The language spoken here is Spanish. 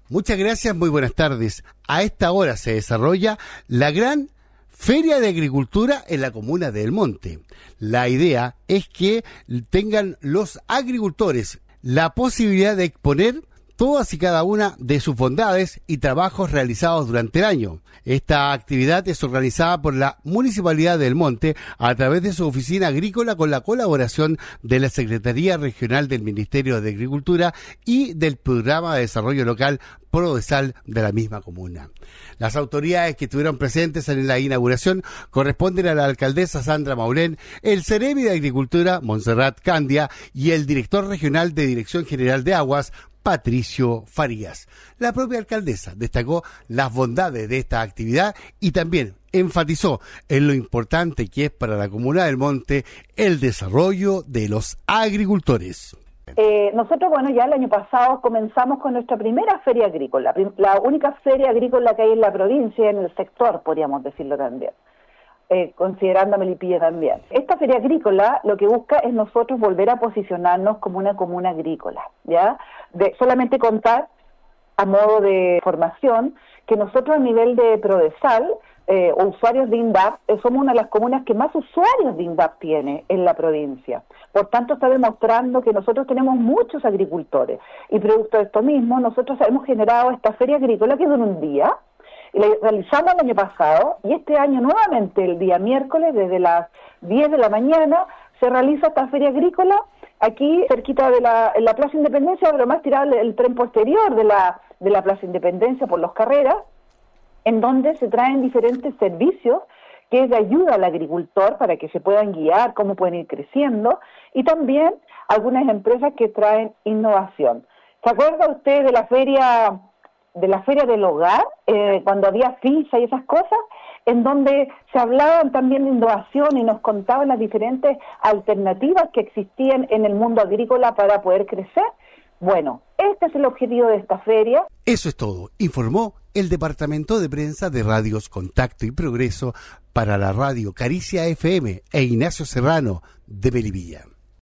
Muchas gracias, muy buenas tardes. A esta hora se desarrolla la gran Feria de Agricultura en la comuna de El Monte. La idea es que tengan los agricultores la posibilidad de exponer todas y cada una de sus bondades y trabajos realizados durante el año. Esta actividad es organizada por la Municipalidad del Monte a través de su oficina agrícola con la colaboración de la Secretaría Regional del Ministerio de Agricultura y del Programa de Desarrollo Local Prodesal de la misma comuna. Las autoridades que estuvieron presentes en la inauguración corresponden a la alcaldesa Sandra Maulén, el Ceremi de Agricultura Montserrat Candia y el director regional de Dirección General de Aguas Patricio Farías. La propia alcaldesa destacó las bondades de esta actividad y también enfatizó en lo importante que es para la comuna del Monte el desarrollo de los agricultores. Nosotros, ya el año pasado comenzamos con nuestra primera feria agrícola, la única feria agrícola que hay en la provincia, en el sector, podríamos decirlo también. Considerando a Melipilla también. Esta feria agrícola lo que busca es nosotros volver a posicionarnos como una comuna agrícola, ¿ya? De solamente contar, a modo de formación, que nosotros a nivel de Prodesal, o usuarios de INDAP, somos una de las comunas que más usuarios de INDAP tiene en la provincia. Por tanto, está demostrando que nosotros tenemos muchos agricultores. Y producto de esto mismo, nosotros hemos generado esta feria agrícola que dura un día, y la realizamos el año pasado, y este año nuevamente, el día miércoles, desde las 10 de la mañana, se realiza esta feria agrícola, aquí cerquita de en la Plaza Independencia, pero más tirado el tren posterior de la Plaza Independencia por Los Carreras, en donde se traen diferentes servicios que es de ayuda al agricultor para que se puedan guiar, cómo pueden ir creciendo, y también algunas empresas que traen innovación. ¿Se acuerda usted de la feria del hogar, cuando había ficha y esas cosas, en donde se hablaban también de innovación y nos contaban las diferentes alternativas que existían en el mundo agrícola para poder crecer? Bueno, este es el objetivo de esta feria. Eso es todo, informó el Departamento de Prensa de Radios Contacto y Progreso para la radio Caricia FM e Ignacio Serrano de Melipilla.